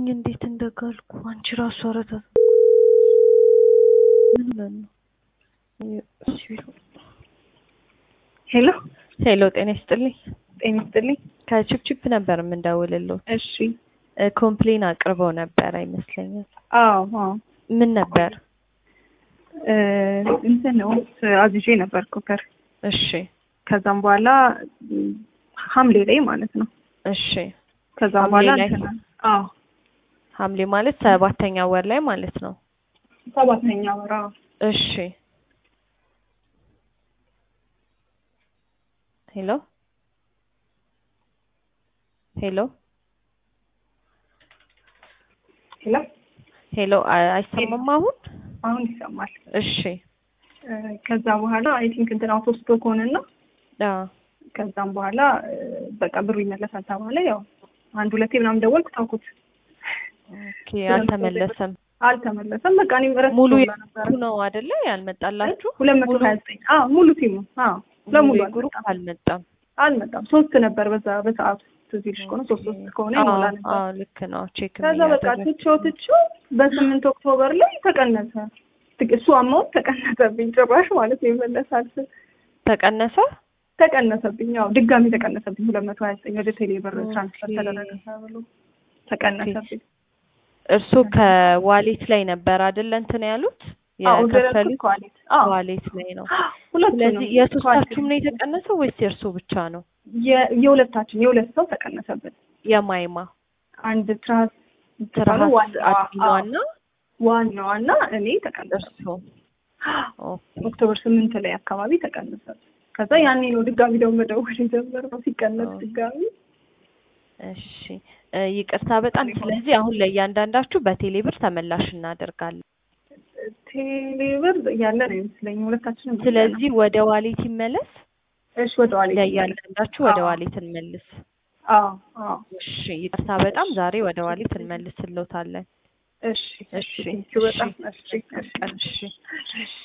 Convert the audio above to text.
እንዴት እንደጋልኩ አንቺ ራሱ አረታ ምን ነው ሄሎ ሄሎ ጤና ይስጥልኝ ጤና ይስጥልኝ ከቺፕቺፕ ነበር የምንደውልልው እሺ ኮምፕሌን አቅርበው ነበር አይመስለኝም አዎ ምን ነበር እንትን ነው አዝዤ ነበር ኩከር እሺ ከዛም በኋላ ሐምሌ ላይ ማለት ነው እሺ ከዛም በኋላ አዎ ሐምሌ ማለት 7ኛ ወር ላይ ማለት ነው 7ኛ ወር እሺ ሄሎ ሄሎ ሄሎ ሄሎ አይሰማም አሁን ይሰማል እሺ ከዛ በኋላ አይ ቲንክ እንትን አውቶስቶ ኮንና ከዛም በኋላ በቃ ብሩ ይመለሳል ተባለ ያው አንድ ሁለቴ ምናምን ደወልኩ ታውቁት ኦኬ አልተመለሰም በቃ እኔ ረስቼው ሙሉ ነበር ነው አይደለ ያልመጣላችሁ 229 ሙሉ ቲሙ ለሙሉ ግሩፕ አልመጣም ሶስት ነበር በሰዓቱ ትዝልሽ ከሆነ ሶስት ከሆነ ይሞላ ነበር ልክ ነው ቼክ ከዛ በቃ ትቾ በ8 ኦክቶበር ላይ ተቀነሰ እሱ አማውንት ተቀነሰብኝ ጭራሽ ማለት ነው ይመለሳል ተቀነሰብኝ ያው ድጋሚ ተቀነሰብኝ 229 ወደ ቴሌ ብር ትራንስፈር ተደረገ ተብሎ ተቀነሰብኝ እርሱ ከዋሌት ላይ ነበር አይደል እንትን ያሉት የከፈሉት ዋሌት ላይ ነው ስለዚህ የሶስታችሁም ነው የተቀነሰው ወይስ የእርሱ ብቻ ነው የሁለት ሰው ተቀነሰብን የማይማ አንድ ትራስ ዋናዋና እኔ ተቀነሰ ኦክቶበር 8 ላይ አካባቢ ተቀነሰ ከዛ ያኔ ነው ድጋሚ ደግሞ መደወል የጀመረው ሲቀነስ ድጋሚ እሺ ይቅርታ በጣም ስለዚህ አሁን ለእያንዳንዳችሁ በቴሌ ብር ተመላሽ እናደርጋለን ቴሌ ብር ያለ ነው ይመስለኝ ሁለታችንም ስለዚህ ወደ ዋሌት ይመለስ እሺ ወደ ዋሌት ለእያንዳንዳችሁ ወደ ዋሌት እንመልስ እሺ ይቅርታ በጣም ዛሬ ወደ ዋሌት እንመልስልዎታለን እሺ በጣም እሺ